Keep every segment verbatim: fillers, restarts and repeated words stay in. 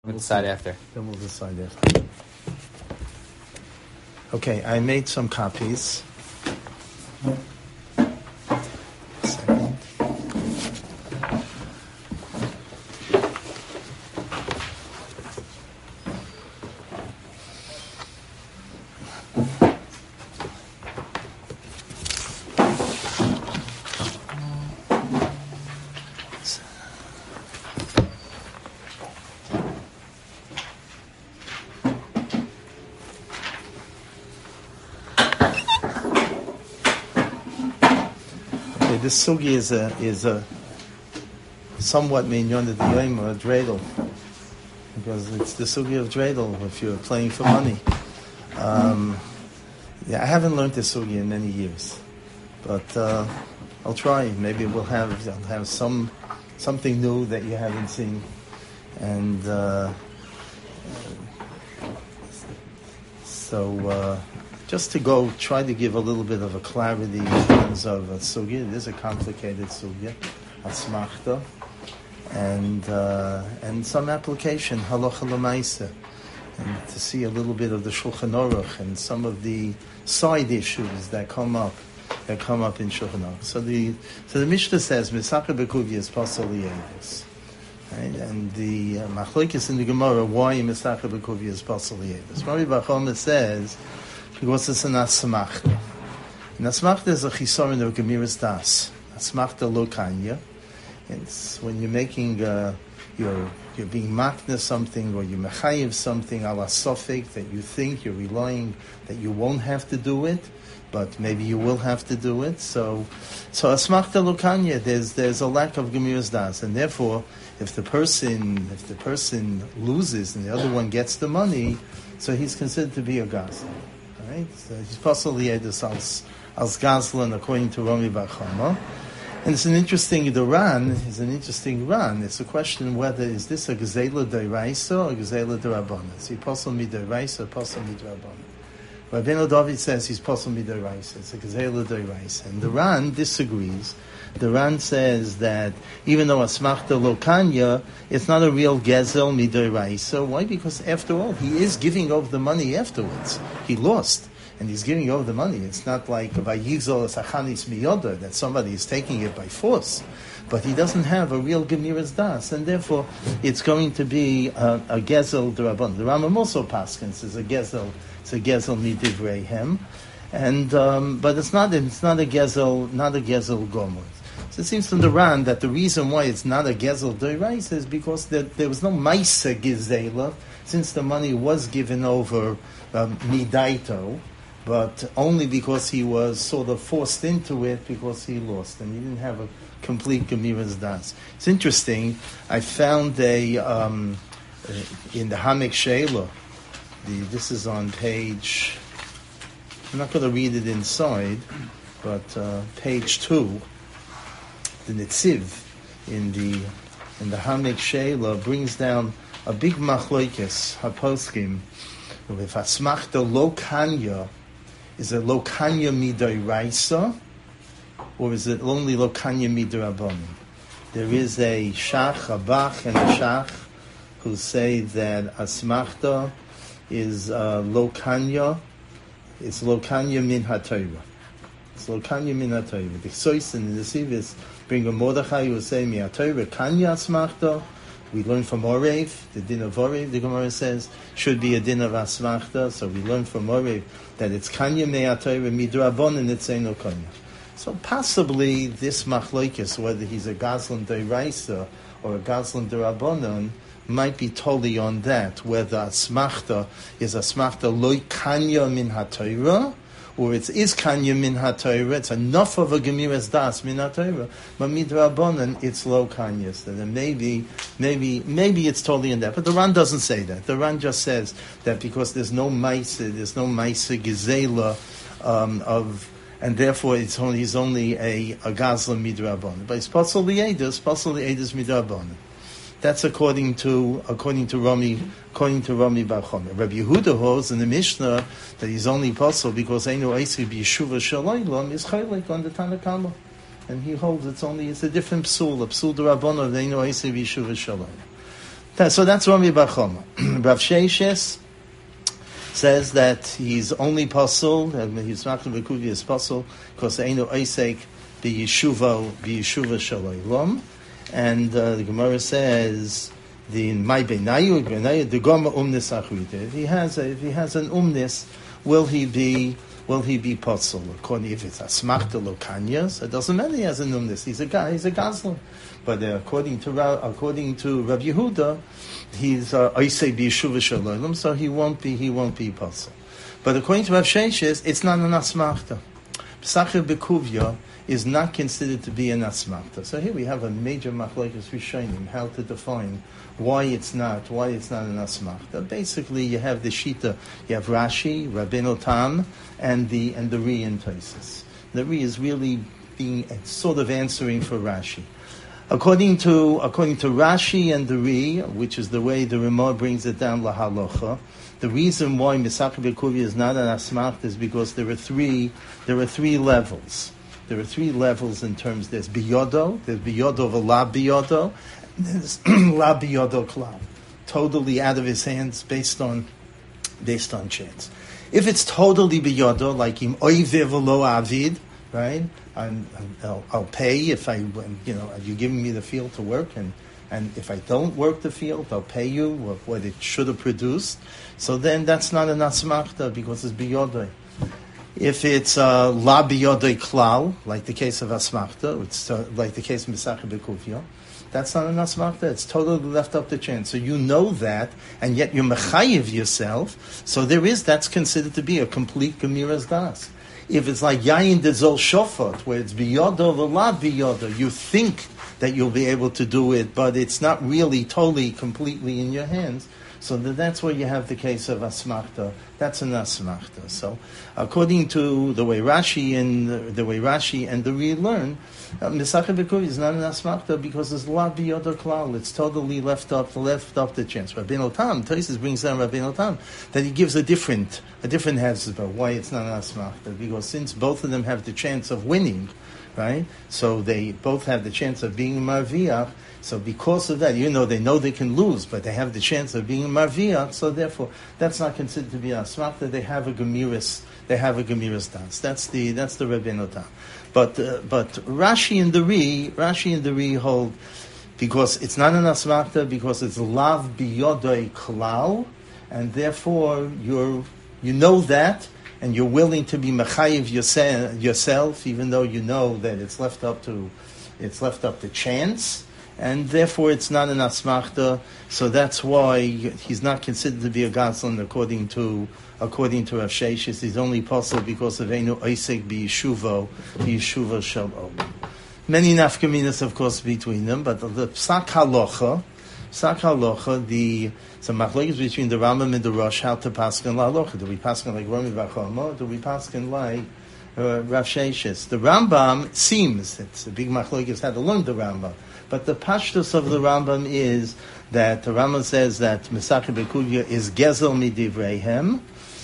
We'll decide after. Then we'll decide after. Okay, I made some copies. Second. This sugi is a is a somewhat minyan of the yom or dreidel, because it's the sugi of dreidel if you're playing for money. Um, yeah, I haven't learned this sugi in many years, but uh, I'll try. Maybe we'll have I'll have some something new that you haven't seen, and uh, so. Uh, Just to go, try to give a little bit of a clarity in terms of a sugya. It is a complicated sugya, asmachta, and uh, and some application halacha l'maisa, and to see a little bit of the Shulchan Aruch and some of the side issues that come up that come up in Shulchan Aruch. So the so the Mishnah says Misachar Bekuvia is pasal liyedus, right? And the uh, machlokes in the Gemara, why Misachar Bekuvia is pasal liyedus. Rabbi Bar Chama says, because it's an asmachta. An asmachta is a chisaron of gemiras das. Asmachta lo kanya. It's when you're making, uh, you're you're being makna something, or you're mechayiv something ala sofik that you think you're relying that you won't have to do it, but maybe you will have to do it. So, so asmachta lo kanya. There's there's a lack of gemiras das, and therefore, if the person if the person loses and the other one gets the money, so he's considered to be a gazlan. Right? So he's pasal liyedus als als gazlan according to Rami Bar Chama. And it's an interesting, the Ran is an interesting Ran. It's a question whether is this a gezela d'oraisa or a gezela d'rabbanan. Is he pasal midoraisa or pasal midrabbanan? Rabbeinu David says he's pasal midoraisa. It's a gezela d'oraisa. And the Ran disagrees. The Ran says that even though asmachta lo kanya, it's not a real gezel midoraisa. Why? Because after all, he is giving over the money afterwards. He lost, and he's giving over the money. It's not like vayigzol sachanis miyoda, that somebody is taking it by force. But he doesn't have a real gemiras das, and therefore it's going to be a, a gezel d'rabbanan. The Rambam also paskins is a gezel, it's a gezel midivreihem, and um, but it's not it's not a gezel not a gezel gomer. So it seems from the Ran that the reason why it's not a gezel d'oraisa is because there, there was no maisa gezela, since the money was given over um, midaito, but only because he was sort of forced into it because he lost and he didn't have a complete gemiras das. It's interesting. I found a um, in the Hamek Sheila. The this is on page. I'm not going to read it inside, but uh, page two. The Netziv in the in the Hamek Sheila brings down a big machlokes haposkim. If asmachta lo kanya, is it lo kanya midoraisa, or is it only lo kanya midrabbanan? There is a shach, a bach, and a shach who say that asmachta is uh, lo kanya, it's lo kanya min haTorah. It's lo kanya min haTorah. The Sois and the Sivis bring a Mordechai who will say mi haTorah kanya asmachta. We learn from Orev, the din of Orev, the Gemara says, should be a din of asmachta. So we learn from Orev that it's kanya me haTorah midrabbanan, it's no kanya. So possibly this machlokes, whether he's a gazlan d'oraisa or a gazlan d'rabbanan, might be totally on that, whether asmachta is asmachta loy kanya min haTorah, or it's is kanya min haTorah, it's enough of a gemiras das min haTorah, but midrabbanan it's low kanya. So then maybe, maybe, maybe it's totally in that. But the Ran doesn't say that. The Ran just says that because there's no maisa, there's no maisa gezela um, of, and therefore it's only he's only a a gazlan midrabbanan. But it's pasal liyedus, pasal liyedus midrabbanan. That's according to according to Rami according to Rami Bar Chama. Rabbi Yehuda holds in the Mishnah that he's only possible because Einu Eisri b'Yeshuva Shalaylam is chaylik on the Tanakama, and he holds it's only it's a different psul, a psul d'Rabbanan of Einu Eisri b'Yeshuva Shalaylam. So that's Rami Bar Choma. Rav Sheishes says that he's only puzzled, and he's not going to be is puzzled because Eino Isaac be Yeshuva be Yeshuva Shalom, and uh, the Gemara says the my benayu benayu the Goma umnis achrita. If he has a, if he has an umnis, will he be will he be puzzled? According if it's a smachta lokanyas, it doesn't matter. He has an umnis. He's a guy. He's a gazlan. But uh, according to Ra, according to Rav Yehuda, he's Isay b'Yeshuva Shalom, so he won't be he won't be puzzled. But according to Rav Sheishes, it's not an asmachta. Pesachah Bekuvya is not considered to be an asmachta. So here we have a major machlokes rishonim how to define why it's not why it's not an asmachta. Basically, you have the shita, you have Rashi, Rabbeinu Tam, and the and the Ri in Tosfos. The Ri is really being sort of answering for Rashi. According to according to Rashi and the Ri, which is the way the Ramah brings it down lahalocha, the reason why Pesachah Bekuvya is not an asmachta is because there are three there are three levels. There are three levels in terms. There's biyodo, there's biyodo of a la biyodo, and there's la biyodo klal, totally out of his hands based on based on chance. If it's totally biyodo, like im oivev lo avid, right? I'm, I'll, I'll pay if I, you know, you're giving me the field to work, and, and if I don't work the field, I'll pay you what, what it should have produced. So then that's not an asmachta because it's biyodoi. If it's uh, la biyodoi klal, like the case of asmachta, it's uh, like the case of Pesachah Bekuvya, that's not an asmachta. It's totally left up to chance. So you know that, and yet you're mechayiv yourself. So there is, that's considered to be a complete gemiras das. If it's like yayin dezol shofot, where it's biyodo v'la biyodo, you think that you'll be able to do it, but it's not really totally, completely in your hands. So that that's where you have the case of asmachta. That's an asmachta. So according to the way Rashi and the, the way Rashi and the Ri learn, Pesachah Bekuvya is not an asmachta because it's la biyodo klal. It's totally left up, left up the chance. Rabbeinu Tam, Tosfos brings down Rabbeinu Tam that he gives a different, a different hezbollah why it's not an asmachta, because since both of them have the chance of winning, right? So they both have the chance of being marviach. So because of that, you know, they know they can lose, but they have the chance of being marviach. So therefore, that's not considered to be asmachta. They have a gemiris. They have a gemiris dance. That's the that's the Rabbeinu Tam. But uh, but Rashi and the Ri, Rashi and the Ri hold because it's not an asmachta because it's lav biyodoi klal, and therefore you're you know that. And you're willing to be mechayiv yourself, even though you know that it's left up to, it's left up to chance, and therefore it's not an asmachta. So that's why he's not considered to be a gazlan according to according to Rav Sheishes. He's only possible because of Einu Isaac b'Yeshuvo b'Yeshuva Shalom. Many nafkaminas, of course, between them, but the psak halacha, psak halacha, the So machlokes between the Rambam and the Rosh, how to paskin la halacha. Do we paskin like Rami Bar Choma? Do we paskin like uh, Rav Sheishes? The Rambam seems, it's a big machlokes how to learn the Rambam, but the pashtus of the Rambam is that the Rambam says that Pesachah Bekuvya is gezel midivreihem,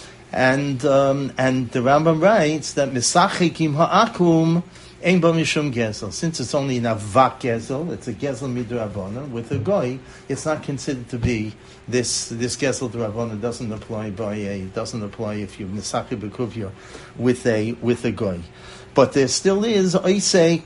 and um, and the Rambam writes that Mesachikim ha'akum Ein bo mishum gezel. Since it's only an avak gezel, it's a gezel midrabanan. With a goy, it's not considered to be this this gezel drabanan. Doesn't apply by a doesn't apply if you misachir bekuvya with a with a goy. But there still is oisek,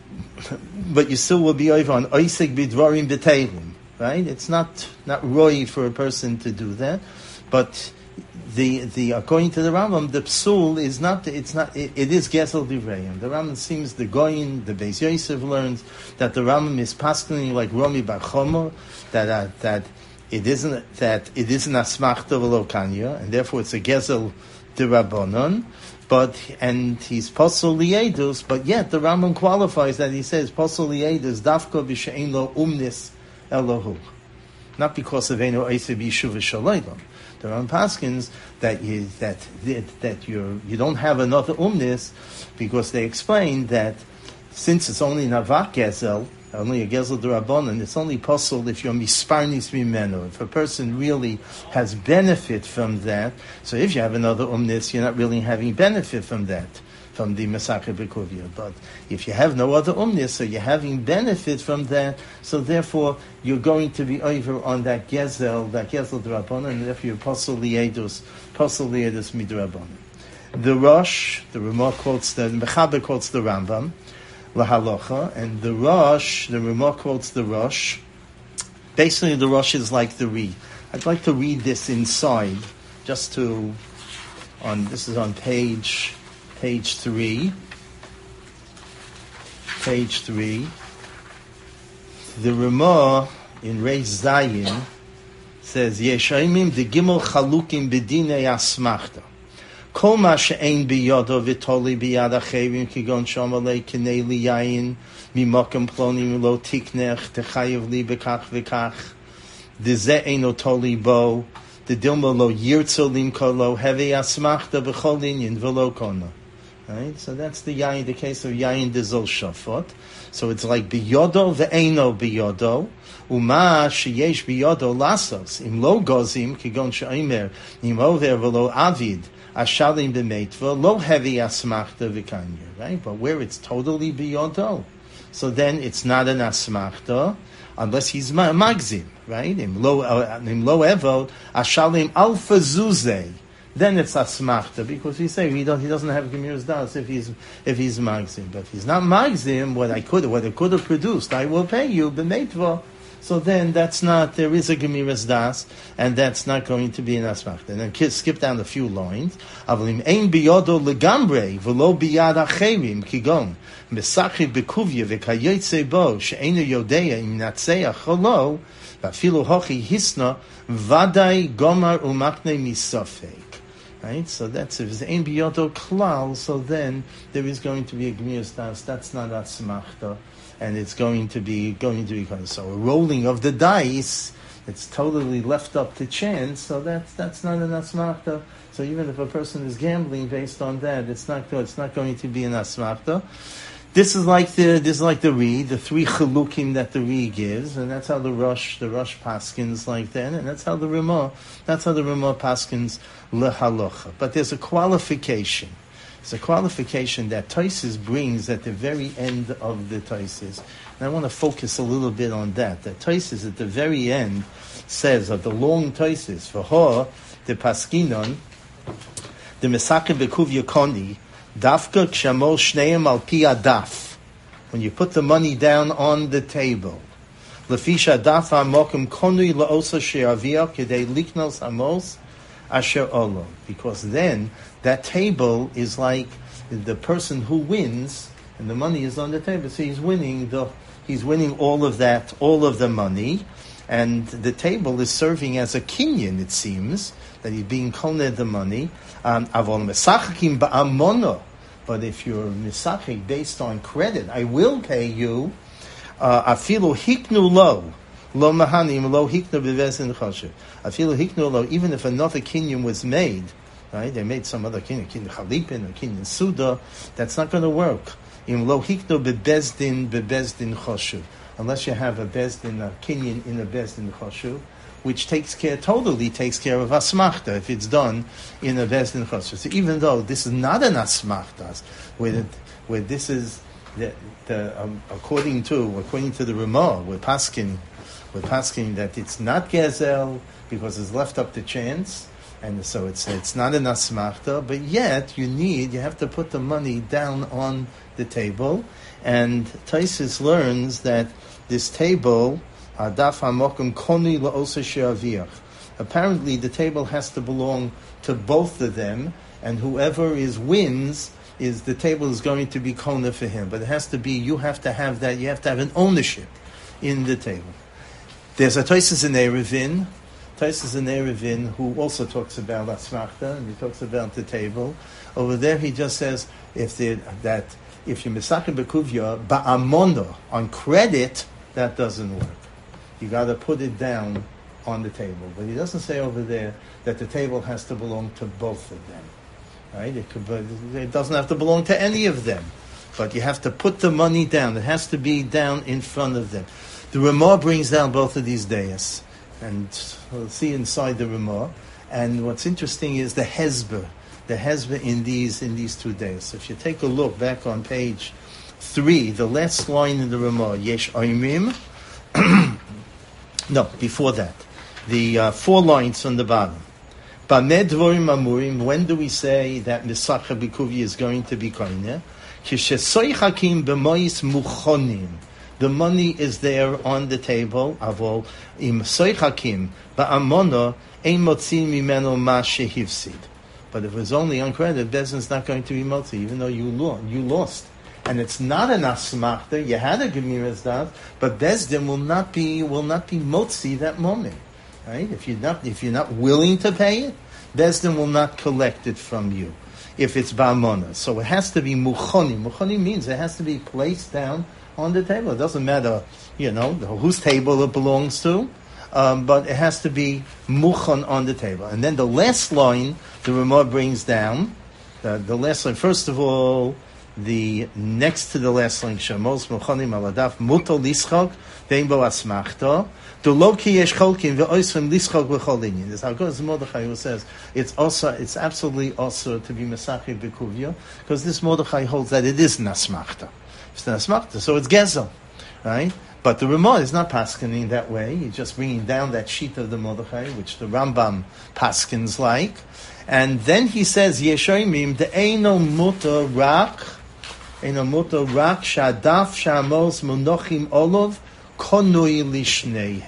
but you still will be over on oisek bidvarim b'teilim, right? It's not not roy for a person to do that, but. The the according to the Rambam, the psul is not it's not it, it is gesel divrayim. The Rambam seems the goyin the Beis Yosef learns that the Rambam is paskening like Rami Bar Choma that uh, that it isn't that it isn't asmachta v'lo kanya, and therefore it's a gesel dirabonon. But and he's posol liedus, but yet the Rambam qualifies that he says posol liedus dafka b'she'ein lo umnis elohu, not because of eno eiseh b'yeshuva shalaylam. The Rambam paskins that you that that you you don't have another umnis because they explain that since it's only navak gezel, only a gezel d'Rabbanan, it's only possible if you're misparnis mimeno. If a person really has benefit from that, so if you have another umnis, you're not really having benefit from that. from the Masachet Bekuvia. But if you have no other umnia, so you're having benefit from that, so therefore you're going to be over on that gezel, that gezel d'Rabbanan, and therefore you're posel liedus, posel liedus midrabbanan. The Rosh, the Ramah quotes the, the Mechaber quotes the Rambam, lahalocha, and the Rosh, the Ramah quotes the Rosh. Basically, the Rosh is like the Reed. I'd like to read this inside, just to, on this is on page, page three, page three. The Ramah in Reish Zayin says, Yeshaimim de Gimel Chalukim bedinei asmachta. Kol ma she'ein biyodo v'toli biyad acherim kigon shomalei kinei liyayin mimokem plonim lo tiknech techayev li bekach v'kach dezeh eino toli bo the dilma lo yirtzo limko lo hevi asmachta b'chol inyan v'lo kona. Right? So that's the yayin, the case of yayin dezol shafot. So it's like biyodo ve'eino biyodo. Uma sheyesh biyodo lasos im lo gozim kigon she'imer im over v'lo avid ashalim b'meitva lo heavy asmachta v'kanya, right? But where it's totally biyodo, so then it's not an asmachta unless he's magzim, right? Im lo im lo evo ashalim alfa zuzeh, then it's asmachta because we say he don't he doesn't have gemir's das if he's if he's magzim. But if he's not magzim, what I could what I could have produced, I will pay you b'meitva. So then that's not, there is a Gemiras Das, and that's not going to be an Asmachta. And then skip down a few lines. Avalim ein biyodo legambre, v'lo biyad acherim, kigon, mesachid bekuvya v'kayotze bo, she'enu yodeya im natseach cholo, v'afilu hochi hisna, vadai gomar umakne misofek. Right? So that's, if it's ein biyodo klal, so then there is going to be a Gemiras Das. That's not Asmachta. And it's going to be going to be kind of so a rolling of the dice. It's totally left up to chance. So that's that's not an asmachta. So even if a person is gambling based on that, it's not it's not going to be an asmachta. This is like the this is like the Ri, the three chalukim that the Ri gives, and that's how the Rosh the Rosh paskins like that, and that's how the Ramah that's how the Ramah paskins lehalocha. But there's a qualification. It's a qualification that Tosfos brings at the very end of the Tosfos. And I want to focus a little bit on that. The Tosfos at the very end says of the long Tosfos, for her, the Paskinon, the Mesacheh Bekuvya Koni, Dafka Kshamol Shneim Al Pi Adaf. When you put the money down on the table, Lefisha Adaf HaMokim Konui La'osa She'aviyah Kedei Liknos Amos Asher Olo. Because then, that table is like the person who wins, and the money is on the table. So he's winning the, he's winning all of that, all of the money, and the table is serving as a kinyan. It seems that he's being koned the money. Avol mesachakim ba'amono, but if you're misachik based on credit, I will pay you. Afilu hiknu lo. Lo mahanim lo hiknu bevezin choshev. Afilu hiknu lo. Even if another kinyan was made. Right? They made some other kinyan, kinyan chalipin or kinyan suda. That's not going to work. In lo hikno bebezdin bebezdin choshu, unless you have a bezdin a kinyan in a bezdin choshu, which takes care totally takes care of asmachta if it's done in a bezdin choshu. So even though this is not an asmachta, where where this is the, the um, according to according to the Ramah, we're paskin, we're paskin that it's not gezel because it's left up to chance. And so it's it's not an asmachta, but yet you need, you have to put the money down on the table. And Tosfos learns that this table, Adaf HaMokim Koni La'osa She'aviyach. Apparently the table has to belong to both of them, and whoever is wins, is the table is going to be kona for him. But it has to be, you have to have that, you have to have an ownership in the table. There's a Tosfos in Eruvin, Tosfos in Eruvin, who also talks about asmachta, and he talks about the table. Over there, he just says if the, that if you misachim bekuvya ba'amono on credit, that doesn't work. You got to put it down on the table. But he doesn't say over there that the table has to belong to both of them. Right? It could, it doesn't have to belong to any of them. But you have to put the money down. It has to be down in front of them. The Ramah brings down both of these days. And we'll see inside the Ramah. And what's interesting is the Hezber. the hezbollah in these in these two days. So if you take a look back on page three, the last line in the Ramah, Yesh Oimim. No, before that, the uh, four lines on the bottom. Bameh Dvorim Amurim. When do we say that Mesacha B'Kuvia is going to be koineh? Kishesoichakim b'mois muchonim. The money is there on the table. Avol im soichakim ba'amona ein motzin mimeno ma shehivsid. But if it was only on credit, Bezdin's not going to be motzi, even though you lost. You lost, and it's not an asmachta. You had a gemiras dat, but Bezdin will not be will not be motzi that moment, right? If you're not if you're not willing to pay it, Bezdin will not collect it from you. If it's ba'amona, so it has to be muchoni. Muchoni means it has to be placed down on the table. It doesn't matter, you know, whose table it belongs to, um, but it has to be muchon on the table. And then the last line, the Ramah brings down, the, the last line, first of all, the next to the last line, Shamos muchonim aladaf muto lischok vein bo asmachta the loki yesh cholkin ve'oisrim lischok v'chol inyan. This is how it goes. Mordechai who says it's also it's absolutely also to be mesachik b'kuvya, because this Mordechai holds that it is nasmachta. It's nasmachta, so it's gezel, right? But the Ramah is not paskening that way. He's just bringing down that sheet of the Mordechai, which the Rambam paskens like, and then he says yeshoimim the eino muta rak. Einomoto rak shadaf shamos monochim olov konui lishneihem.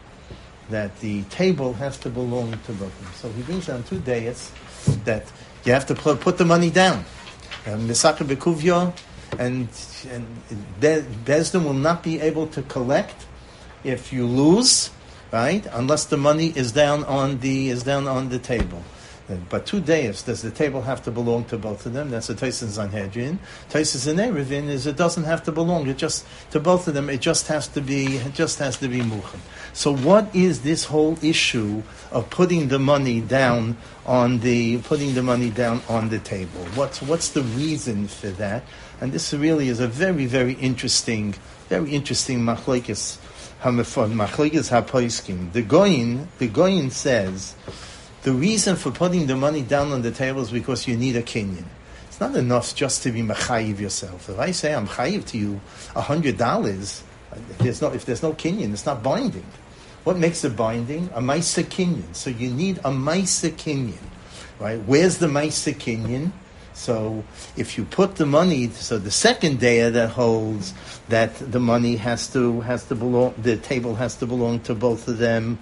That the table has to belong to both of them. So he brings down two days that you have to put, put the money down. Mesachah bekuvya, and and Bezdin will not be able to collect if you lose, right? Unless the money is down on the is down on the table. But two days, does the table have to belong to both of them? That's a Taisus Sanhedrin. Taisus and Erevin is it doesn't have to belong. It just to both of them. It just has to be. It just has to be muchen. So what is this whole issue of putting the money down on the putting the money down on the table? What's what's the reason for that? And this really is a very very interesting, very interesting machlekes hamefon machlekes hapoiskim. The Goyin, the Goyin says, the reason for putting the money down on the table is because you need a kinyan. It's not enough just to be mechayiv yourself. If I say I'm chayiv to you a hundred dollars, if there's no if there's no kinyan, it's not binding. What makes it binding? A maisa kinyan. So you need a maisa kinyan, right? Where's the maisa kinyan? So if you put the money, so the second day that holds that the money has to has to belong, the table has to belong to both of them.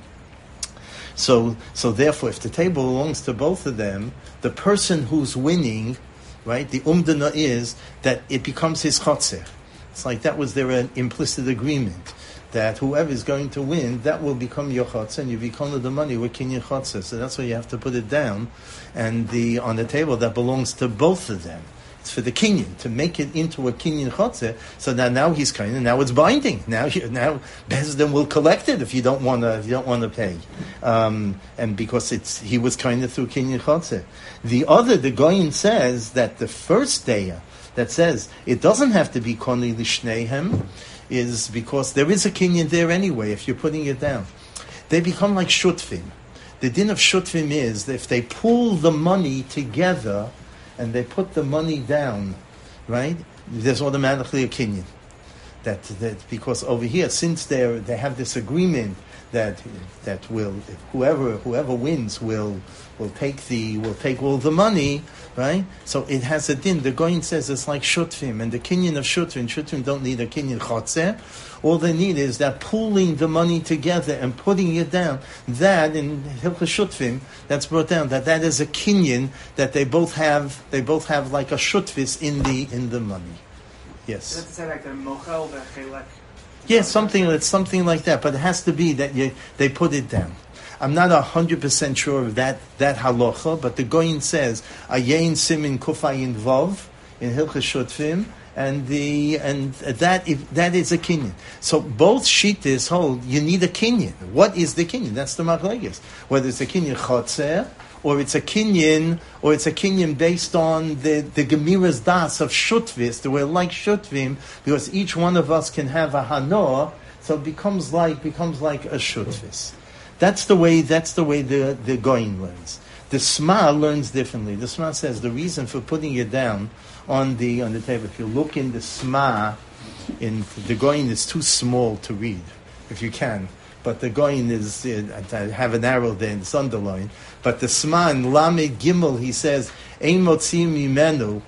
So, so therefore, if the table belongs to both of them, the person who's winning, right, the umdana is that it becomes his chotzer. It's like that was their uh, implicit agreement, that whoever is going to win, that will become your chotzer, and you become the money with kinyan chotzer. So that's why you have to put it down, and the on the table that belongs to both of them. It's for the kinyan to make it into a kinyan chotzer. So now, now he's kind of now it's binding. Now, you, now Bezdin will collect it if you don't want to. If you don't want to pay, um, and because it's he was kind of through kinyan chotzer. The other, the Goyin says that the first day that says it doesn't have to be koni lishneihem is because there is a kinyan there anyway. If you're putting it down, they become like shutvim. The din of shutvim is that if they pool the money together and they put the money down, right? There's automatically a kinyan. That that because over here, since they they have this agreement that that will whoever whoever wins will will take the will take all the money, right? So it has a din. The Goyin says it's like shutvim, and the kinyan of shutvim. Shutvim don't need a kinyan chotzer. All they need is that pooling the money together and putting it down. That in Hilchos Shutvim, that's brought down. That that is a kinyan that they both have. They both have like a shutvis in the in the money. Yes. That's like a mochel v'chelek. Yeah, something that's something like that. But it has to be that you, they put it down. I'm not a hundred percent sure of that that halacha, but the Goyin says ayin simin kufayin vav in Hilchos Shutvim. And the and that if that is a kinyan. So both shittas hold you need a kinyan. What is the kinyan? That's the machlekes. Whether it's a kinyan chotzer or it's a kinyan or it's a kinyan based on the the gemiras das of shutvis. That we're like shutvim because each one of us can have a hanor. So it becomes like becomes like a shutvis. That's the way. That's the way the the Goyin learns. The Sma learns differently. The Sma says the reason for putting it down on the on the table, if you look in the Sma, in the Goyin is too small to read, if you can. But the Goyin is, uh, I have an arrow there, it's underlined. But the Sma in Lamed Gimel, he says, Ein Motzim Mimenu,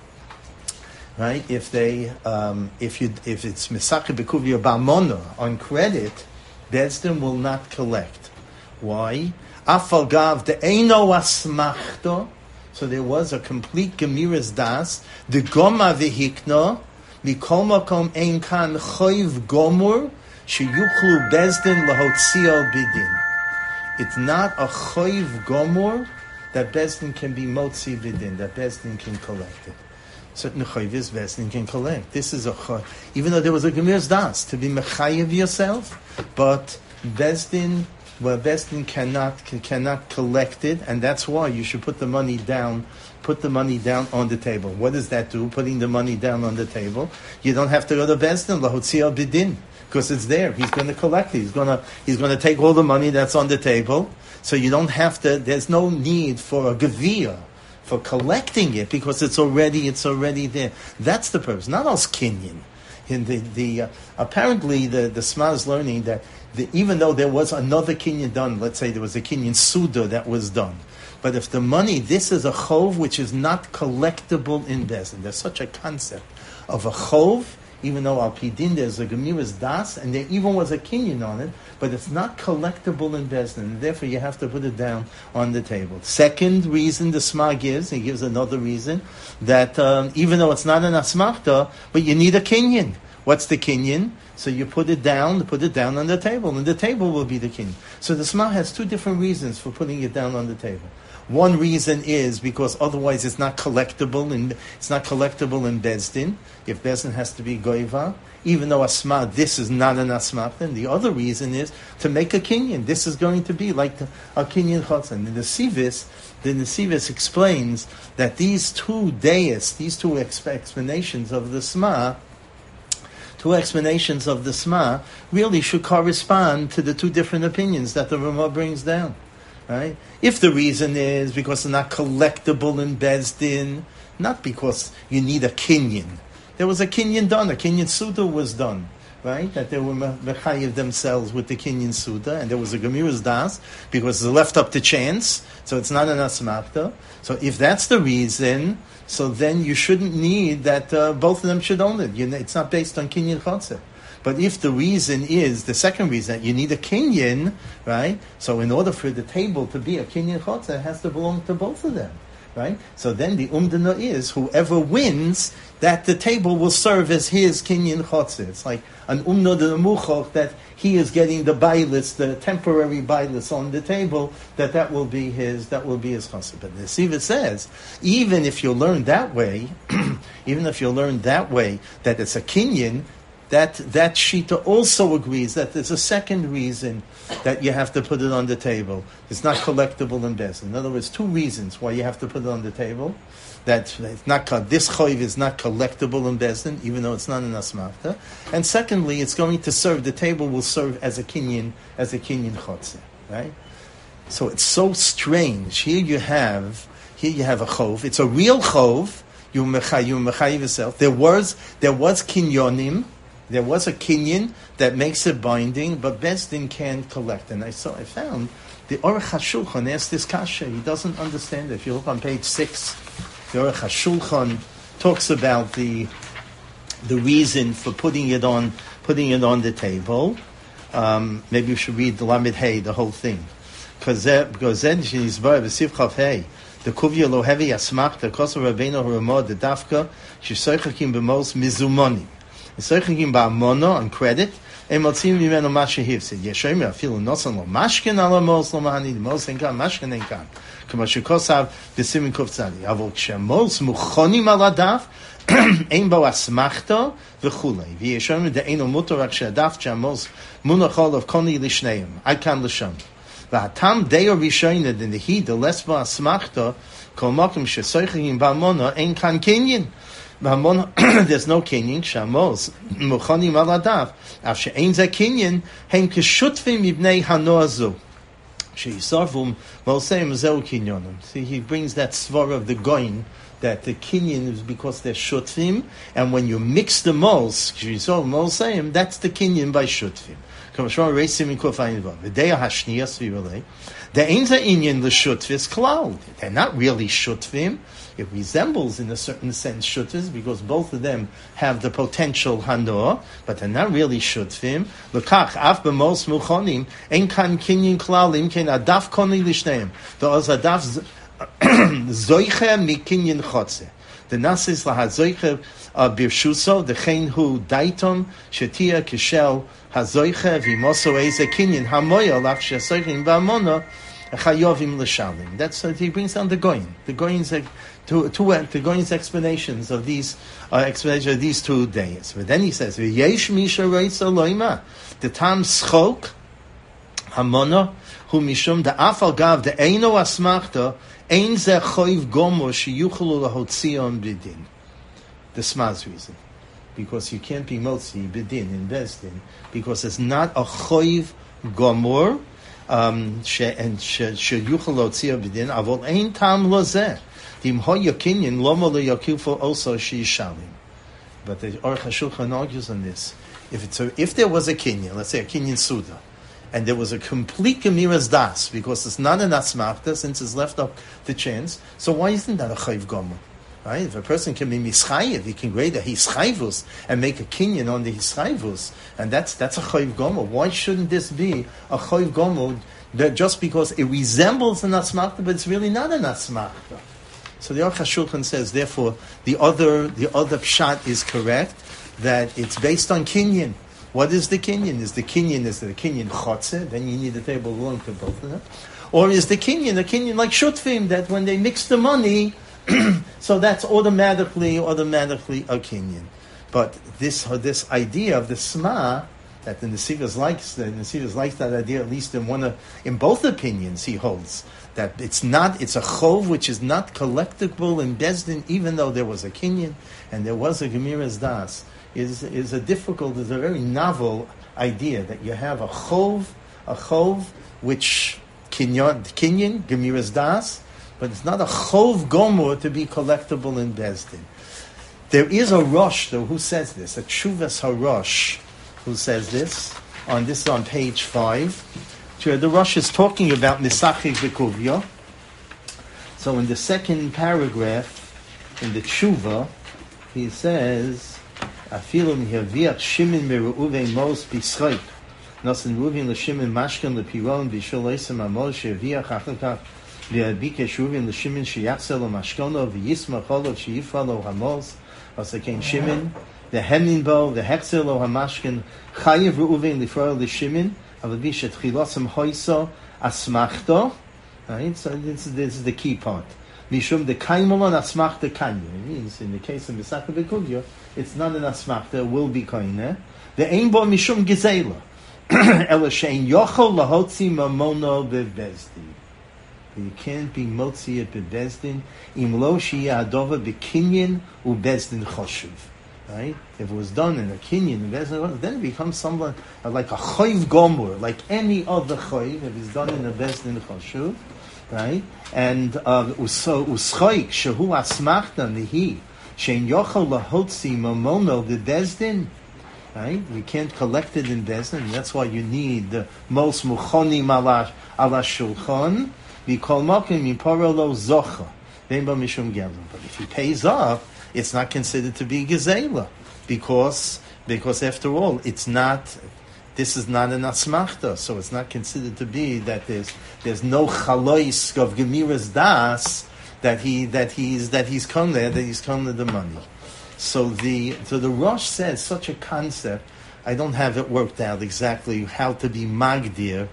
right? If they, um, if you, if it's Mesacheh Bekuvia Ba'amona on credit, Bezdin will not collect. Why? Afal Gav de Eino Asmachto. So there was a complete Gemiras Das. The Goma Vehikno Mikol Makom Ein Kan Choiv Gomur Sheyuchlu Bezdin Lahotzio Bidin. It's not a Choiv Gomur that Bezdin can be Motzi Bidin, that Bezdin can collect it. Certain Choivis Bezdin can collect. This is a Choiv. Even though there was a Gemiras Das to be Mechayev yourself, but Bezdin, well, Bezdin cannot can, cannot collect it, and that's why you should put the money down. Put the money down on the table. What does that do? Putting the money down on the table. You don't have to go to Bezdin lahotzia bidin because it's there. He's going to collect it. He's going to he's going to take all the money that's on the table. So you don't have to. There's no need for a gevia for collecting it because it's already it's already there. That's the purpose. Not als kinyan. In the the uh, apparently the the Sma is learning that. The, even though there was another kinyan done, let's say there was a kinyan suda that was done, but if the money, this is a chov which is not collectible in Bezdin. There's such a concept of a chov, even though al pidin there's a gemiras das, and there even was a kinyan on it, but it's not collectible in Bezdin, and therefore you have to put it down on the table. Second reason the Sma gives, he gives another reason, that um, even though it's not an asmachta, but you need a kinyan. What's the kinyan? So you put it down, put it down on the table, and the table will be the kinyan. So the Sma has two different reasons for putting it down on the table. One reason is because otherwise it's not collectible, and it's not collectible in Bezdin. If Bezdin has to be goiva, even though asma, this is not an asma. Then the other reason is to make a kinyan. This is going to be like the, a kinyan chotzan. And the Sivis, the Sivis explains that these two deis, these two exp- explanations of the Sma. Two explanations of the Sma really should correspond to the two different opinions that the Ramah brings down, right? If the reason is because it's not collectible in Bezdin, not because you need a kinyan. There was a kinyan done, a kinyan suda was done, right? That they were mechayiv themselves with the kinyan suda, and there was a gemiras das because it's left up to chance, so it's not an asmachta. So if that's the reason, so then you shouldn't need that uh, both of them should own it. You know, it's not based on kinyan chotzer. But if the reason is, the second reason, that you need a kinyan, right? So in order for the table to be a kinyan chotzer, it has to belong to both of them, right? So then the umdana is, whoever wins, that the table will serve as his kinyan chotzer. It's like an umna de muchoch, that he is getting the bailis, the temporary bailis on the table, that that will be his, that will be his chotzer. But the Siva says, even if you learn that way, even if you learn that way, that it's a kinyan, That that Shita also agrees that there's a second reason that you have to put it on the table. It's not collectible in Bezdin. In other words, two reasons why you have to put it on the table. That it's not this choiv is not collectible in Bezdin, even though it's not an asmachta. And secondly, it's going to serve, the table will serve as a kinyan, as a kinyan chotzer, right? So it's so strange. Here you have, here you have a chov. It's a real chov. You mechayiv yourself. There was there was kinyonim. There was a kinyan that makes it binding, but Bezdin can't collect. And I saw, I found the Aruch HaShulchan asked this kasha. He doesn't understand it. If you look on page six, the Aruch HaShulchan talks about the the reason for putting it on putting it on the table. Um, maybe you should read the Lamed Hey, the whole thing, because because then she's by the Sivchav Hey. The kuvya lo heavy asmach the kosav rabbeinu haramod the dafka shesoichakim b'mos mizumonim. Soichim ba'amono on credit, and motzim mimeno mashehiv said yeshoyim afilu nosan lo mashkin ala mos lo mahani mos enkan mashkin enkan kama shekosav b'simin kovtzadi avol shemos muchonim ala daf ein bo asmachto v'chulei v'yeshoyim de'eno mutor rak she'adaf shemos munachol of koni lishneim I can l'sham v'atam deyo rishoyne den dehi the less bo asmachto kol mokim shesoichim ba'amono enkan kinyan. There's no kinyan. Shamos muchanim aladav. After ein ze kinyan, hem keshutfim ibnei hanoazu. Sheisarvum Moseim Zeu Kinyonim. See, he brings that svar of the goin that the kinyan is because they're shutfim, and when you mix the moles, Sheisarvum Moseim, that's the kinyan by shutfim. Kamashma Reisim in Kofayin Vav. V'deya Hashniyas Vivalei. The ain't a inyan l'shutvis cloud. They're not really shutfim. It resembles, in a certain sense, shutvis because both of them have the potential hanor, but they're not really shutfim. L'kach af b'mos muchonim ein kan kinyan klalim ken adaf koni lishneim. The oz adaf zoiche mi kinyan chotze. The nasis laha zoiche birshuso the chen hu daiton shetia kishel hazoiche v'moso eze kinyan hamoya lach shesoichim v'amona chayovim l'shalim. That's what he brings down the goyin. The goyin's like two, two, the goyin's explanations of these uh, explanations of these two days. But then he says, "V'yesh misha reitza loima the tam schok hamona hu mishum the afal gav the eino asmachta ein ze choiv gomo sheyuchelu lahotzion bidin." The smaz reason, because you can't be motzi bidin in bezdin because it's not a choiv gomor. Um, and sheyuchel lotzia b'din avol ein tam lozeh dim ho yakinyin lomo leyakufu also sheishalim. But the Aruch HaShulchan argues on this. If it's a, if there was a kinyan, let's say a kinyan suda, and there was a complete gemiras das because it's not an asmachta since it's left up to chance, so why isn't that a chayv gomer? Right? If a person can be mischayev, he can grade a hischayvus and make a kinyan on the hischayvus, and that's that's a chayv gomer. Why shouldn't this be a chayv gomer that just because it resembles an asmachta, but it's really not an asmachta? So the Aruch HaShulchan says, therefore, the other the other pshat is correct, that it's based on kinyan. What is the kinyan? Is the kinyan is the kinyan chotze? Then you need a table belonging to both of them, or is the kinyan a kinyan like shutfim that when they mix the money? So that's automatically, automatically a kinyan. But this this idea of the sma, that the Nesivos likes, the Nesivos likes that idea, at least in one of, in both opinions, he holds that it's not, it's a chov which is not collectible in Bezdin, even though there was a kinyan and there was a gemiras das, is is a difficult, is a very novel idea that you have a chov, a chov which kinyan, kinyan gemiras das. But it's not a chov gomor to be collectible in Bezdin. There is a Rosh, though, who says this, a Tshuvas HaRosh, who says this, on this on page five. The Rosh is talking about Nisachik B'Kuvya. So in the second paragraph, in the Tshuva, he says, Afilu mihaviach Shimon meru'uvei mos b'schayk, nosen ruvin l'Shimon mashkan l'piron b'shul oisem amos she'aviach achakach v'abike shuvin l'Shimon she'yachsel l'mashkono v'yismach olov she'yifra lo hamos v'sakein Shimon v'hemin bo v'hechsel lo hamashkan chayev ru'uvin l'froil l'Shimon avadi shetchilosem hoiso asmachto. Right, so this, this is the key part. Mishum de kaimolon asmachta kanya. It means in the case of Misaka Bekugya, it's not an asmachta, it will be kaina. The ein bo mishum gezela. Ela shein yochol lahotzi mamono bebezdin. You can't be motzi at bebezdin im lo shiyah adova bekinyan u bezdin choshuv. Right? If it was done in a kinyan, then it becomes something like a choiv gomur, like any other choiv, if it's done in a bezdin choshuv. Right? And uso uschoik shehu asmachta nihi shein yochol lahotzi mamono the bezdin. Right? We can't collect it in bezdin, and that's why you need the most muchonim ala ala shulchan. We call makim yiparo lo zocha ve'ba mishum gelem. But if he pays off, it's not considered to be gezela because because after all, it's not. This is not an asmachta, so it's not considered to be that there's there's no chalois of gemiras das that he that he's that he's come there that he's come to the money. So the so the Rosh says such a concept. I don't have it worked out exactly how to be magdir,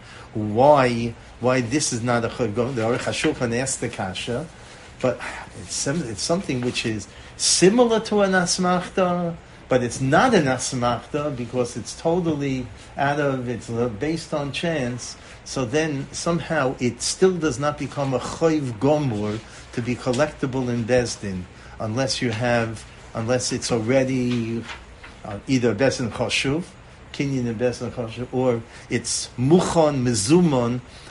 why why this is not a chagom. The Aruch HaShulchan asked the kasha, but it's some, it's something which is similar to an asmachta. But it's not an asmachta because it's totally out of, it's based on chance. So then somehow it still does not become a choiv gomur to be collectible in Bezdin unless you have, unless it's already uh, either Bezdin choshuv, kinyan and Bezdin choshuv, or it's muchon mezumon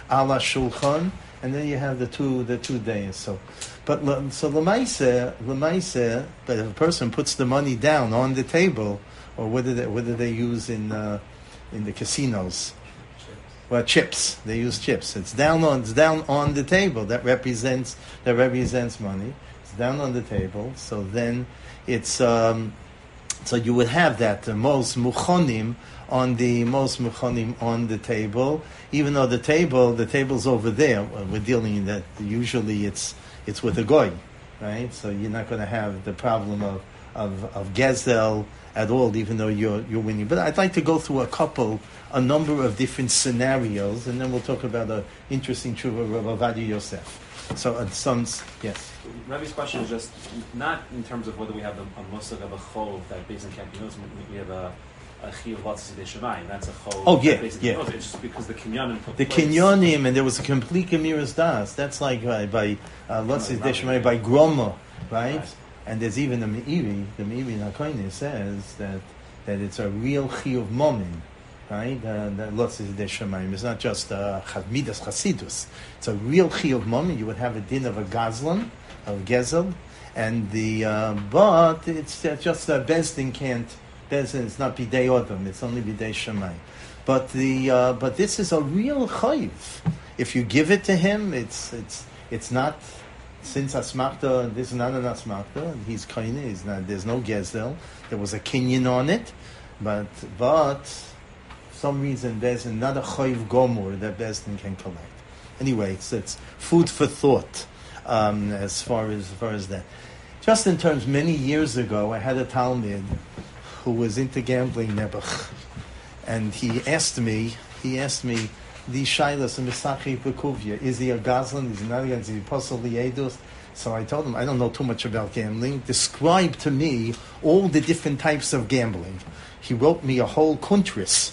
ala shulchan, and then you have the two the two days. So, but le- so lemaise lemaise, but if a person puts the money down on the table, or what do they what do they use in uh, in the casinos? Well, chips. They use chips. It's down on it's down on the table. That represents that represents money. It's down on the table. So then it's um, so you would have that the most muchonim on the most muchonim on the table. Even though the table the table's over there, we're dealing in that. Usually it's it's with a goy, right? So you're not going to have the problem of of of gezel at all, even though you're you're winning. But I'd like to go through a couple. A number of different scenarios, and then we'll talk about an interesting tshuva of Rav Ovadia Yosef. So, uh, some yes. Rabbi's question is just not in terms of whether we have a, a musag of a chov that based on Kampinos, we have a a chiyuv latzis shemayim. That's a chov. Oh yeah, yeah. Knows. It's just because the kinyanim took the place. kinyanim, and there was a complete gemiras das. That's like uh, by latzis shemayim by groma, right? right? And there's even the meiri. The meiri in Hakoine says that that it's a real chiyuv momin. Right, uh, the Lotzis de Shemaim. It's not just uh, Midas Chasidus. It's a real chiyuv moment. You would have a din of a gazlan, of gezel, and the uh, but it's uh, just uh, Bezdin can't. Bezdin it's not bidei odom. It's only bidei Shemaim. But the uh, but this is a real chayiv. If you give it to him, it's it's it's not. Since asmachta, this is not an asmachta. He's kaina. He's not. There's no gezel. There was a kinyan on it, but but. Some reason there's another chayiv gomor that Bezdin can collect. Anyway, it's, it's food for thought um, as far as, as far as that. Just in terms, many years ago, I had a talmid who was into gambling nebuch, and he asked me, he asked me, the shaylas and misachi pekuvia, is he a gazlan? Is he not a gazlan? Is he apostle liedus? So I told him, I don't know too much about gambling. Describe to me all the different types of gambling. He wrote me a whole kuntris.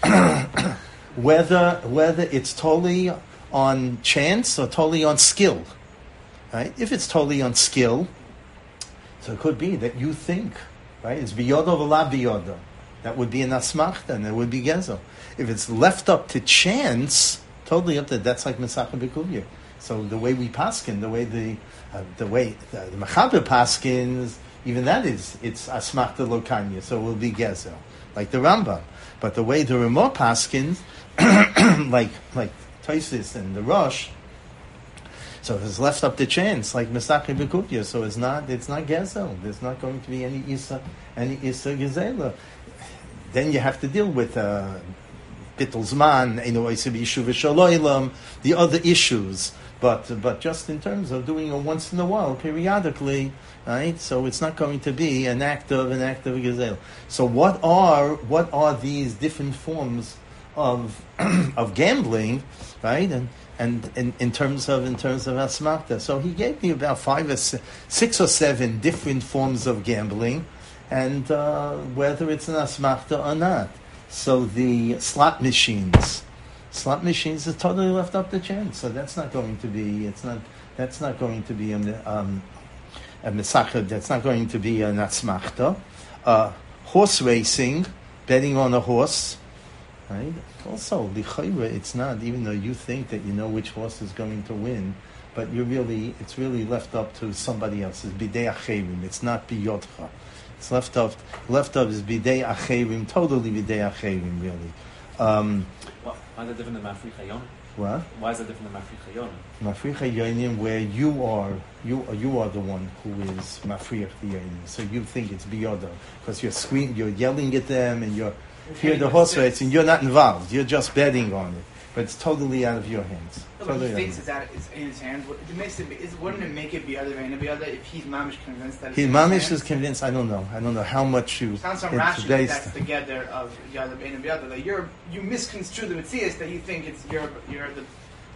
whether whether it's totally on chance or totally on skill, right? If it's totally on skill, so it could be that you think, right? It's biyodo v'la biyodo. That would be an asmachta, and it would be gezel. If it's left up to chance, totally up to that's like Mesachah B'Kuvya. So the way we paskin, the way the uh, the way the, the Mechaber paskins, even that is it's asmachta lokanya, so it will be gezel, like the Rambam. But the way the Ramah paskins, like like Tosfos and the Rosh, so if it's left up to chance, like Mesachah B'Kuvya, so it's not it's not gezel. There's not going to be any isa any isa gezela. Then you have to deal with uh, bittul zman, the other issues. But but just in terms of doing it once in a while, periodically, right? So it's not going to be an act of an act of gezel. So what are what are these different forms of of gambling, right? And and in, in terms of in terms of asmachta. So he gave me about five or six, six or seven different forms of gambling, and uh, whether it's an asmachta or not. So the slot machines. Slot machines is totally left up to chance, so that's not going to be. It's not. That's not going to be a, um, a mesachah. That's not going to be an asmachta. Uh, horse racing, betting on a horse, right? Also, lichayra, it's not. Even though you think that you know which horse is going to win, but you really, it's really left up to somebody else. It's bidei acherim. It's not biyotcha. It's left up. Left up is bidei acherim. Totally bidei acherim. Really. Um, well, why is that different than Mafri Chayon? What? Why is that different than Mafri Chayon? Mafri Chayonim, where you are, you you are the one who is Mafri Chayonim. So you think it's biyoda because you're screaming, you're yelling at them, and you're hear the horse race, and you're not involved. You're just betting on it, but it's totally out of your hands. No, totally but he thinks it's, out, it's in his hands. It makes it, is, wouldn't it make it biyoda and biyoda if he's mamish convinced that it's he in mamish his hands? is convinced. I don't know. I don't know how much you. Sounds some it's rashi based. that's together of biyoda and biyoda. That you're you misconstrue the mitzias that you think it's you're you're the.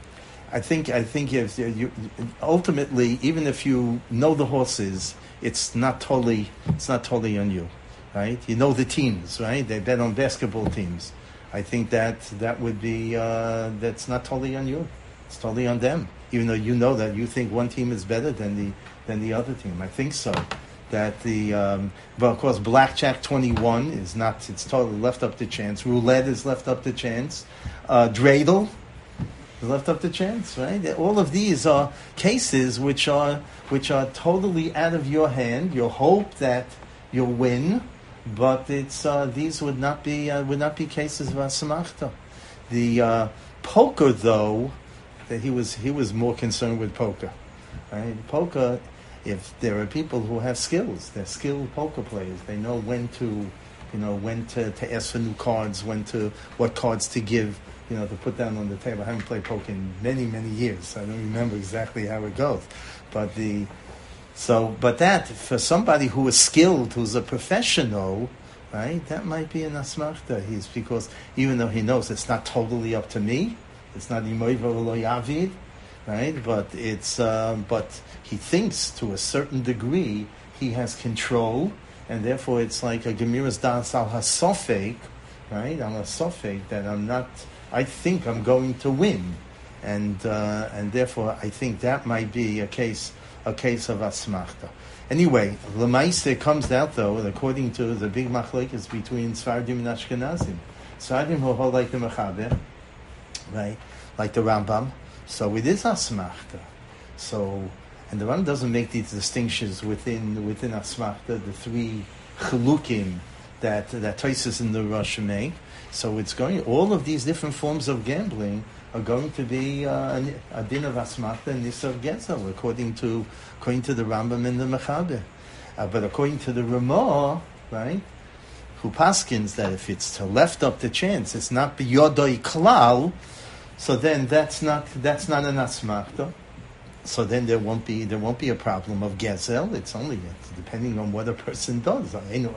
I think I think if you ultimately, even if you know the horses, it's not totally it's not totally on you, right? You know the teams, right? They bet on basketball teams. I think that that would be uh, that's not totally on you. It's totally on them. Even though you know that you think one team is better than the than the other team. I think so. That the um, but of course blackjack twenty-one is not. It's totally left up to chance. Roulette is left up to chance. Uh, dreidel. left up to chance, right? All of these are cases which are which are totally out of your hand. You hope that you'll win, but it's uh, these would not be uh, would not be cases of asmachta. The uh, poker, though, that he was he was more concerned with poker, right? Poker, if there are people who have skills, they're skilled poker players. They know when to, you know, when to, to ask for new cards, when to what cards to give, you know, to put down on the table. I haven't played poker in many many years. I don't remember exactly how it goes, but the so but that for somebody who is skilled, who's a professional, right? That might be an asmachta. He's because even though he knows it's not totally up to me, it's not imoiva lo yavid, right? But it's um, but he thinks to a certain degree he has control, and therefore it's like a gemiras das al hasofek, right? Al hasofek that I'm not. I think I'm going to win, and uh, and therefore I think that might be a case a case of asmachta. Anyway, Lemaise comes out though, according to the big machlekes between Sfardim and Ashkenazim. Sfardim who hold like the Mechaber, right, like the Rambam. So it is asmachta. So, and the Rambam doesn't make these distinctions within within asmachta, the three chilukim that that Tosfos in the Rosh make. So it's going. All of these different forms of gambling are going to be uh, a din of asmachta and nisar gezel, according to according to the Rambam and the Mechaber. Uh, but according to the Ramah, right, who paskins that if it's to left up the chance, it's not biyodoi klal. So then that's not that's not an asmachta. So then there won't be there won't be a problem of gezel. It's only it's depending on what a person does.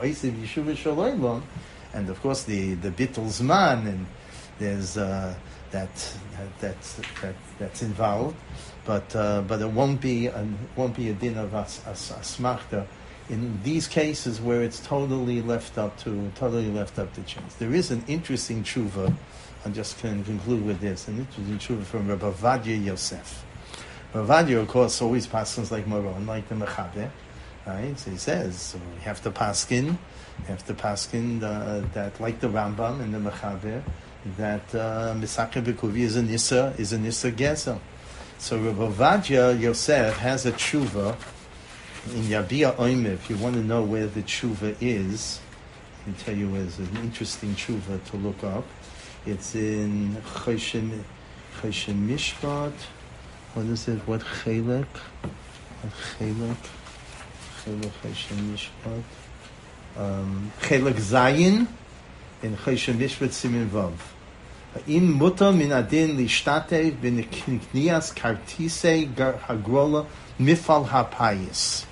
And of course the the bittul zman, and there's uh, that that that's that, that's involved, but uh, but it won't be a, won't be a din of as, as, asmachta in these cases where it's totally left up to totally left up to chance. There is an interesting tshuva. I just can conclude with this. An interesting tshuva from Rabbi Ovadia Yosef. Rabbi Ovadia, of course, always passes like Moron, like the Mechaber, right? So he says, so we have to paskin, you have to paskin uh, that, like the Rambam and the Mechaber, that Misakeh B'Kuvi is a nisa, is a nisa gezel. So Rabbi Ovadia Yosef has a tshuva in Yabia Oime. If you want to know where the tshuva is, I can tell you it's an interesting tshuva to look up. It's in Choshen Choshen Mishpat. What is it? What chelek? What chelek? Chelek Choshen Mishpat. Um, chelek Zayin in Choshen Mishpat Simin Vav. In muta min adin lishtate b'niknias kartisei hagrola mifal hapayis.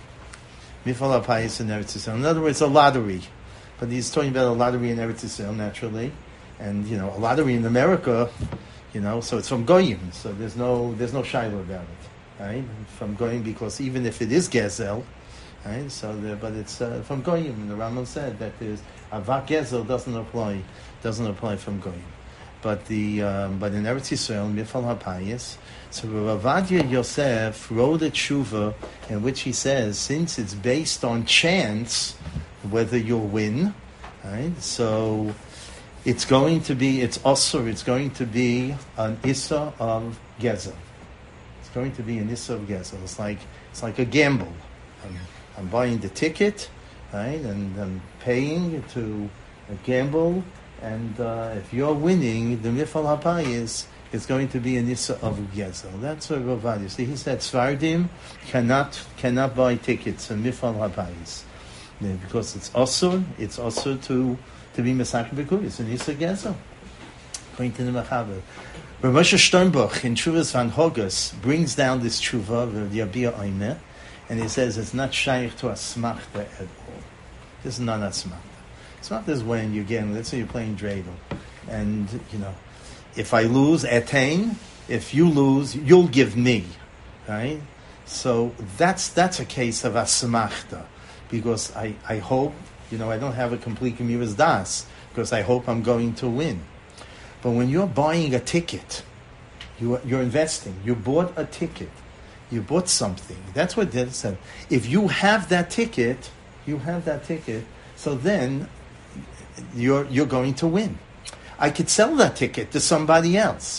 Mifal hapayis in Eretz Yisrael. In other words, a lottery. But he's talking about a lottery in Eretz Yisrael, naturally. And, you know, a lottery in America, you know, so it's from Goyim. So there's no there's no shiloh about it, right? From Goyim, because even if it is Gezel, right? So, the, but it's uh, from Goyim. And the Rambam said that there's Avak Gezel doesn't apply doesn't apply from Goyim. But the um, but in Eretz Yisrael, Mifal HaPayis, so Rav Ovadia Yosef wrote a tshuva in which he says, since it's based on chance whether you'll win, right? So it's going to be it's also it's going to be an issa of gezel. It's going to be an issa of gezel. It's like it's like a gamble. I'm, I'm buying the ticket, right, and I'm paying to gamble. And uh, if you're winning, the mifal hapayis is going to be an issa of gezel. That's what Rav Ovadia. See, he said Sfardim cannot cannot buy tickets in mifal hapayis because it's also it's also to to be Misakeh B'Kuvi. It's an issa gezel. According to the Mechaber, Rav Moshe Sternbuch in Tshuvas Van Hogas brings down this tshuva of the Yabia Oimeh, and he says it's not shaykh to asmachta at all. This is not asmachta. It's not this when you get, let's say you're playing dreidel, and, you know, if I lose, attain, if you lose, you'll give me, right? So that's that's a case of asmachta, because I, I hope, you know, I don't have a complete gemiras das, because I hope I'm going to win. But when you're buying a ticket, you, you're investing, you bought a ticket, you bought something, that's what they said. If you have that ticket, you have that ticket, so then you're you're going to win. I could sell that ticket to somebody else.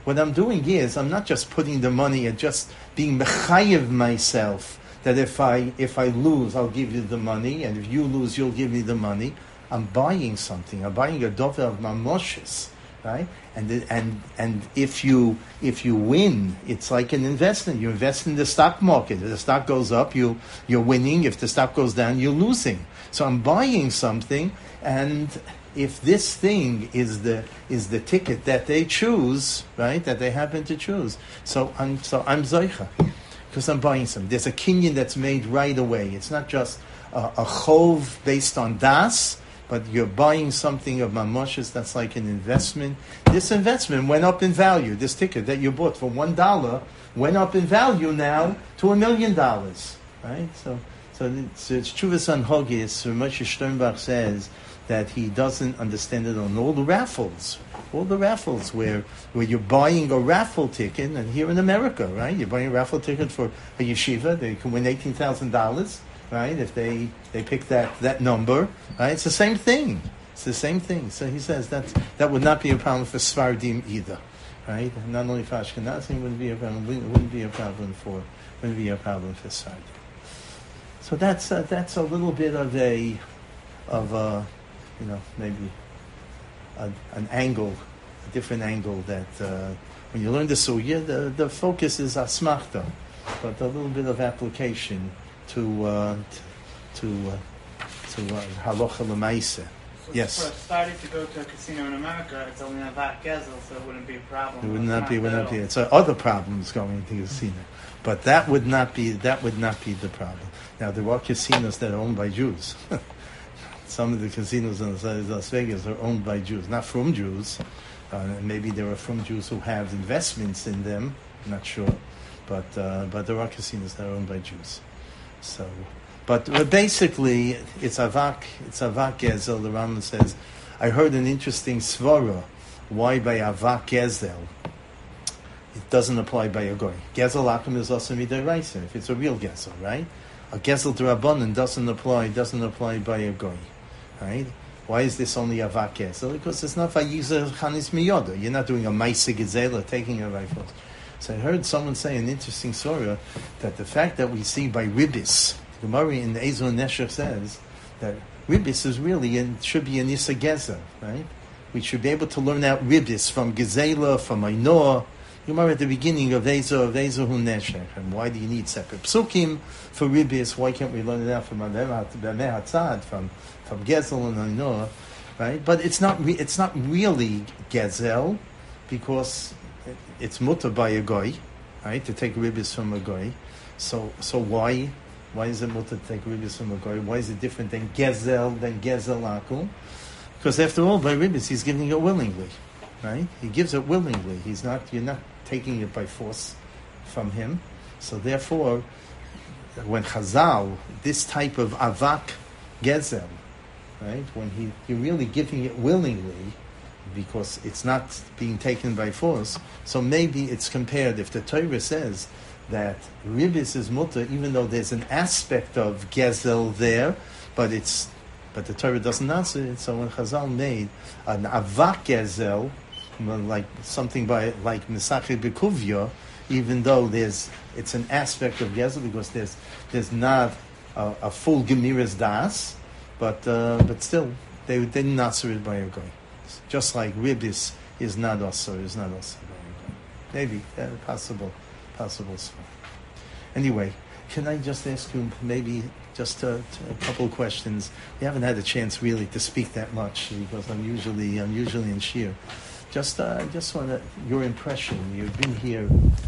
What I'm doing is I'm not just putting the money and just being mechayev myself that if I if I lose, I'll give you the money, and if you lose, you'll give me the money. I'm buying something. I'm buying a dover of mamoshes, right? And the, and and if you if you win, it's like an investment. You invest in the stock market. If the stock goes up, you you're winning. If the stock goes down, you're losing. So I'm buying something, and if this thing is the is the ticket that they choose, right? That they happen to choose. So I'm so I'm zoicha because I'm buying some. There's a kinyan that's made right away. It's not just a, a chov based on das. But you're buying something of mamoshes that's like an investment. This investment went up in value. This ticket that you bought for one dollar went up in value now to a million dollars, right? So, so it's, it's Chuvas on Hogis. Moshe Sternbach says that he doesn't understand it on all the raffles, all the raffles where where you're buying a raffle ticket, and here in America, right? You're buying a raffle ticket for a yeshiva. They can win eighteen thousand dollars. Right, if they, they pick that, that number, right, it's the same thing. It's the same thing. So he says that that would not be a problem for Sfardim either, right? Not only for Ashkenazim, it wouldn't be a problem. It wouldn't be a problem for wouldn't be a problem for Sfardim. So that's uh, that's a little bit of a of a, you know, maybe a, an angle, a different angle that uh, when you learn the sugya, the the focus is asmachta, but a little bit of application to uh, to uh, to uh, halacha l'maaseh. So Yes. For starting to go to a casino in America, it's only a vat gezel, so it wouldn't be a problem. It would It's not be. Would not be. at all. It's uh, other problems going to casino, but that would not be. That would not be the problem. Now there are casinos that are owned by Jews. Some of the casinos in Las Vegas are owned by Jews, not from Jews. Uh, maybe there are from Jews who have investments in them. I'm not sure, but uh, but there are casinos that are owned by Jews. So, but, but basically, it's avak. It's avak gezel. The Rambam says, I heard an interesting svara. Why by avak gezel? It doesn't apply by a goy. Gezel akum is also midiraisa. If it's a real gezel, right? A gezel d'Rabbanan doesn't apply. Doesn't apply by a goy, right? Why is this only avak gezel? Because it's not vayizer chanis miyoda. You're not doing a ma'aseh gezel, taking a rifle. So I heard someone say an interesting surah that the fact that we see by ribis, the Gemara in the Ezo Neshech says that ribis is really and should be an Issa Gezer, right? We should be able to learn out ribis from Gezela, from Ainor. Gemara at the beginning of Ezo of Ezo Neshech. And why do you need separate psukim for ribis? Why can't we learn it out from Bameh Hatzad, from from Gezel and Ainor, right? But it's not re- it's not really Gezel because it's mutter by a goy, right? To take ribis from a goy. So, so why, why is it mutter to take ribis from a goy? Why is it different than gezel than gezel akum? Because after all, by ribis, he's giving it willingly, right? He gives it willingly. He's not. You're not taking it by force from him. So therefore, when Chazal, this type of avak gezel, right? When he you're really giving it willingly, because it's not being taken by force. So maybe it's compared, if the Torah says that ribis is mutter, even though there's an aspect of gezel there, but it's but the Torah doesn't answer it. So when Chazal made an avak gezel, like something by like Mesacheh Bekuvya, even though there's it's an aspect of gezel because there's there's not a, a full gemiras das, but uh, but still they didn't answer it by a goy. Just like ribis is not also is not also maybe uh, possible possible. Anyway, can I just ask you maybe just a, a couple of questions? We haven't had a chance really to speak that much because I'm usually I'm usually in shir. Just uh, just want to, your impression. You've been here